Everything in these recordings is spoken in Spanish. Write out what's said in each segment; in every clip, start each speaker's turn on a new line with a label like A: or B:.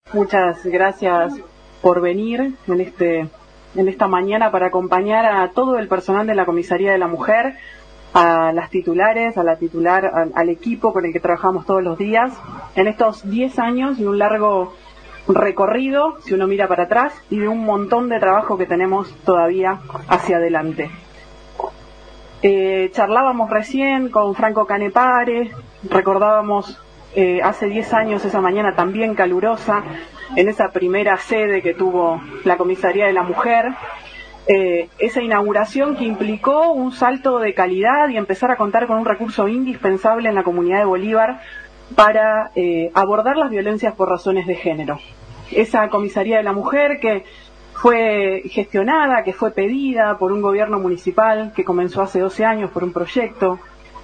A: Muchas gracias por venir en esta mañana para acompañar a todo el personal de la Comisaría de la Mujer, a las titulares, a la titular, al equipo con el que trabajamos todos los días, en estos 10 años y un largo recorrido, si uno mira para atrás, y de un montón de trabajo que tenemos todavía hacia adelante. Charlábamos recién con Franco Canepare, recordábamos hace 10 años esa mañana también calurosa, en esa primera sede que tuvo la Comisaría de la Mujer, esa inauguración que implicó un salto de calidad y empezar a contar con un recurso indispensable en la comunidad de Bolívar para abordar las violencias por razones de género. Esa Comisaría de la Mujer que fue gestionada, que fue pedida por un gobierno municipal que comenzó hace 12 años por un proyecto,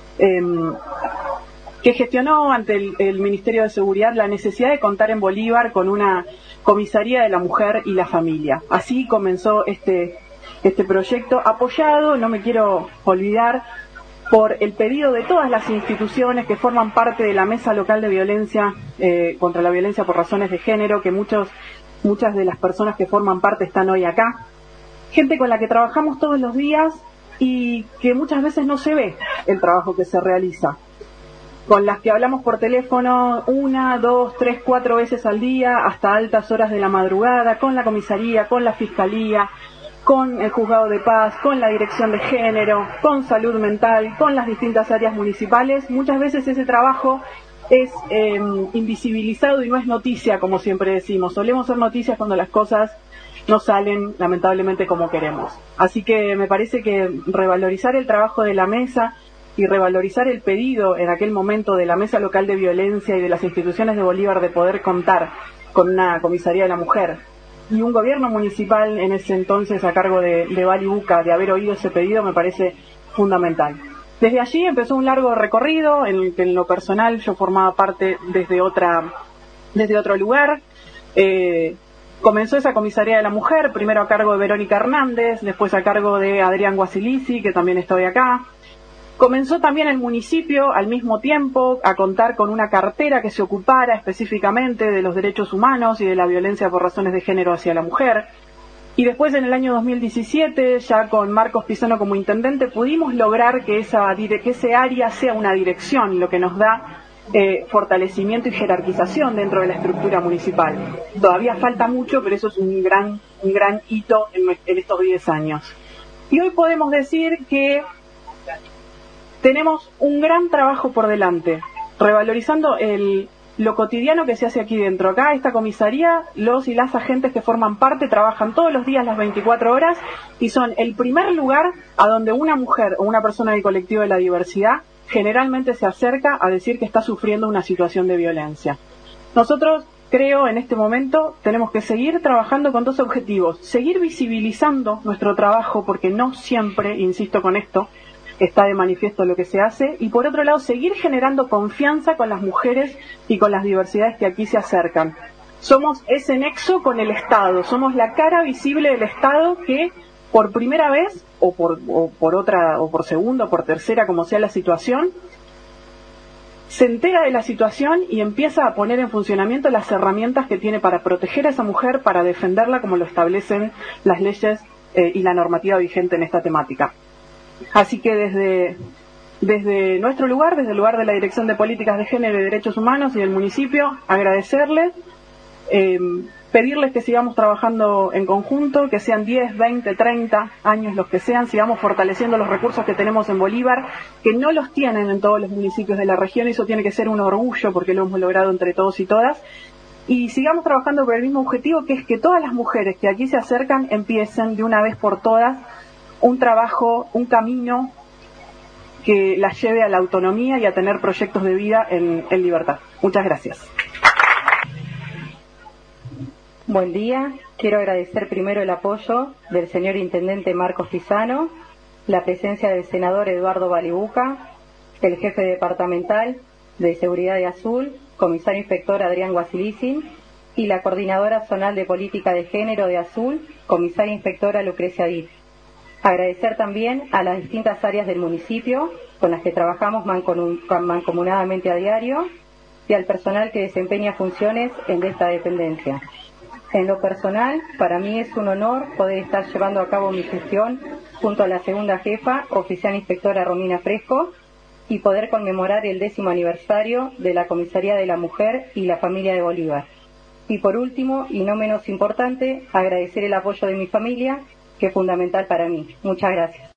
A: que gestionó ante el Ministerio de Seguridad la necesidad de contar en Bolívar con una Comisaría de la Mujer y la Familia. Así comenzó este proyecto, apoyado, no me quiero olvidar, por el pedido de todas las instituciones que forman parte de la Mesa Local de Violencia contra la Violencia por Razones de Género, que muchas de las personas que forman parte están hoy acá. Gente con la que trabajamos todos los días y que muchas veces no se ve el trabajo que se realiza, con las que hablamos por teléfono 1, 2, 3, 4 veces al día, hasta altas horas de la madrugada, con la comisaría, con la fiscalía, con el juzgado de paz, con la dirección de género, con salud mental, con las distintas áreas municipales. Muchas veces ese trabajo es invisibilizado y no es noticia, como siempre decimos. Solemos ser noticias cuando las cosas no salen lamentablemente como queremos. Así que me parece que revalorizar el trabajo de la mesa y revalorizar el pedido en aquel momento de la Mesa Local de Violencia y de las instituciones de Bolívar de poder contar con una Comisaría de la Mujer y un gobierno municipal en ese entonces a cargo de Bali Buca, de haber oído ese pedido, me parece fundamental. Desde allí empezó un largo recorrido en el que en lo personal yo formaba parte desde otro lugar. Comenzó esa Comisaría de la Mujer, primero a cargo de Verónica Hernández, después a cargo de Adrián Guasilisi, que también estoy acá. Comenzó también el municipio al mismo tiempo a contar con una cartera que se ocupara específicamente de los derechos humanos y de la violencia por razones de género hacia la mujer. Y después en el año 2017, ya con Marcos Pisano como intendente, pudimos lograr que ese área sea una dirección, lo que nos da fortalecimiento y jerarquización dentro de la estructura municipal. Todavía falta mucho, pero eso es un gran hito en estos 10 años. Y hoy podemos decir que tenemos un gran trabajo por delante, revalorizando lo cotidiano que se hace aquí dentro. Acá, esta comisaría, los y las agentes que forman parte trabajan todos los días las 24 horas y son el primer lugar a donde una mujer o una persona del colectivo de la diversidad generalmente se acerca a decir que está sufriendo una situación de violencia. Nosotros, creo, en este momento tenemos que seguir trabajando con dos objetivos: seguir visibilizando nuestro trabajo, porque no siempre, insisto con esto, está de manifiesto lo que se hace, y por otro lado seguir generando confianza con las mujeres y con las diversidades que aquí se acercan. Somos ese nexo con el Estado, somos la cara visible del Estado que por primera vez, o por segunda, o por tercera, como sea la situación, se entera de la situación y empieza a poner en funcionamiento las herramientas que tiene para proteger a esa mujer, para defenderla como lo establecen las leyes y la normativa vigente en esta temática. Así que desde nuestro lugar, desde el lugar de la Dirección de Políticas de Género y Derechos Humanos y del municipio, agradecerles, pedirles que sigamos trabajando en conjunto, que sean 10, 20, 30 años los que sean, sigamos fortaleciendo los recursos que tenemos en Bolívar, que no los tienen en todos los municipios de la región, y eso tiene que ser un orgullo porque lo hemos logrado entre todos y todas, y sigamos trabajando por el mismo objetivo, que es que todas las mujeres que aquí se acercan empiecen de una vez por todas un trabajo, un camino que las lleve a la autonomía y a tener proyectos de vida en libertad. Muchas gracias.
B: Buen día. Quiero agradecer primero el apoyo del señor Intendente Marcos Pisano, la presencia del senador Eduardo Bali Buca, el jefe departamental de Seguridad de Azul, comisario inspector Adrián Guasilisi, y la coordinadora zonal de Política de Género de Azul, comisaria inspectora Lucrecia Diz. Agradecer también a las distintas áreas del municipio con las que trabajamos mancomunadamente a diario, y al personal que desempeña funciones en esta dependencia. En lo personal, para mí es un honor poder estar llevando a cabo mi gestión junto a la segunda jefa, oficial inspectora Romina Fresco, y poder conmemorar el 10º aniversario de la Comisaría de la Mujer y la Familia de Bolívar. Y por último, y no menos importante, agradecer el apoyo de mi familia, que es fundamental para mí. Muchas gracias.